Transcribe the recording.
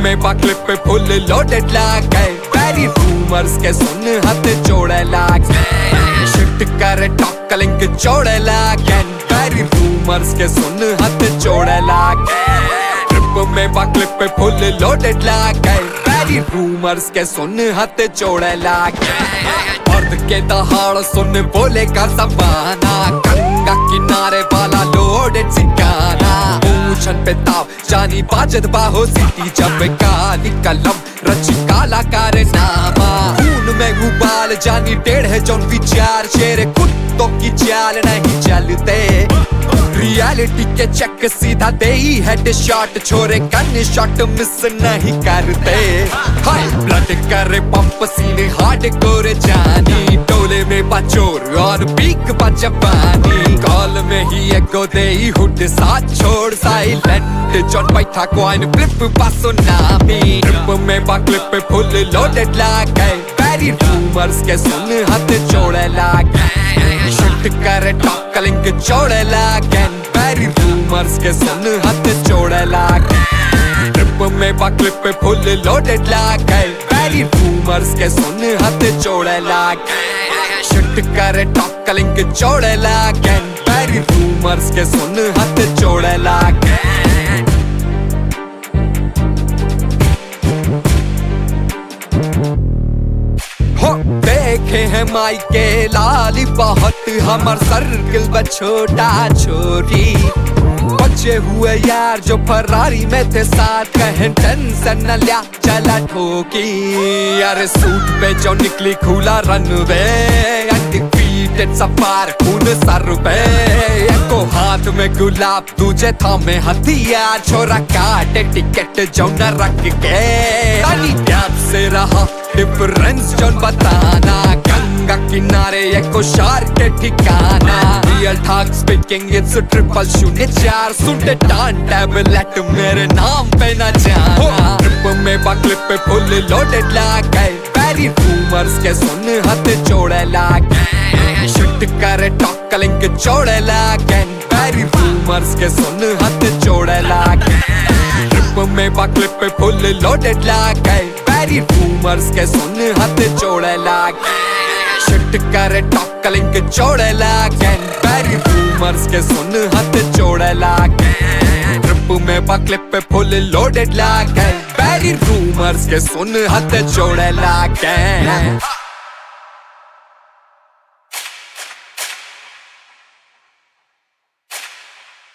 में बाक्लिप पे फुल लोडेड लाग गए बैरी रूमर्स के सुन हाथ जोड़े लाग शिट करे टॉकलिंग जोड़े लाग बैरी रूमर्स के सुन हाथ जोड़े लाग ट्रिप में बाक्लिप पे फुल लोडेड लाग गए बैरी रूमर्स के सुन हाथ जोड़े लाग मर्द के दहाड़ सुन बोले का जमाना गंगा किनारे वाला लोडेड सिकाना पूछन पे ताव जानी बाजद बाहो सिटी जब काली कलम रची काला कारनामा खून में उबाल जानी टेढ़ है जौन विचार शेर कुत्तों की चाल नहीं चलते रियलिटी के चेक सीधा दे ही हेड शॉट छोरे गन शॉट मिस नहीं करते हाई ब्लड करे पंप सीने हार्ड कोरे जानी टोले में बचोर और पीक बचपानी कॉल में ही एको दे ही हुड साथ छोड़ साइलेंट जॉन बैठा क्वाइन फ्लिप पासो नामी ट्रिप में बाक्लिप पे फुल लोडेड लाग गए बैरी रूमर्स के सुन हाथ जोड़े लाग शिट करे टॉकलिंग जोड़े लाग बैरी रूमर्स के सुन हाथ जोड़े लाग ट्रिप में बाक्लिप पे फुल लोडेड लाग गए बैरी रूमर्स के सुन हाथ जोड़े लाग शिट करे टॉकलिंग जोड़े लाग बैरी रूमर्स के सुन हाथ जोड़े लाग देखे हैं माई के लाली बहुत हमार सर्किल में छोटा छोरी बचे हुए यार जो फरारी में थे साथ कहें टेंशन न लिया चला ठोकी यार सूट पे जो निकली खुला रनवे अनडिफीटेड सफार खून सर पे एको हाथ में गुलाब तुझे थामे हथियार छोरा काटे टिकट जो न रख के तानी गैप से रहा डिफरेंस जो बताना गंगा किनारे एको शार के ठिकाना real talk speaking it's triple शून्य चार सुनते टान टैबलेट मेरे नाम पे न जाना ट्रिप में बाक्लिप पे फुल लोडेड लाग गए बैरी रूमर्स के सुन हाथ जोड़े लाग शिट करे टॉकलिंग जोड़े लाग बैरी रूमर्स के सुन हाथ जोड़े लाग ट्रिप में बाक्लिप पे फुल लोडेड लाग गए बैरी रूमर्स के सुन हाथ जोड़े लाग शिट करे टॉकलिंग जोड़े लाग बैरी रूमर्स के सुन हाथ जोड़े लाग ट्रिप में बाक्लिप पे फुल लोडेड लाग बैरी रूमर्स के सुन हाथ जोड़े लाग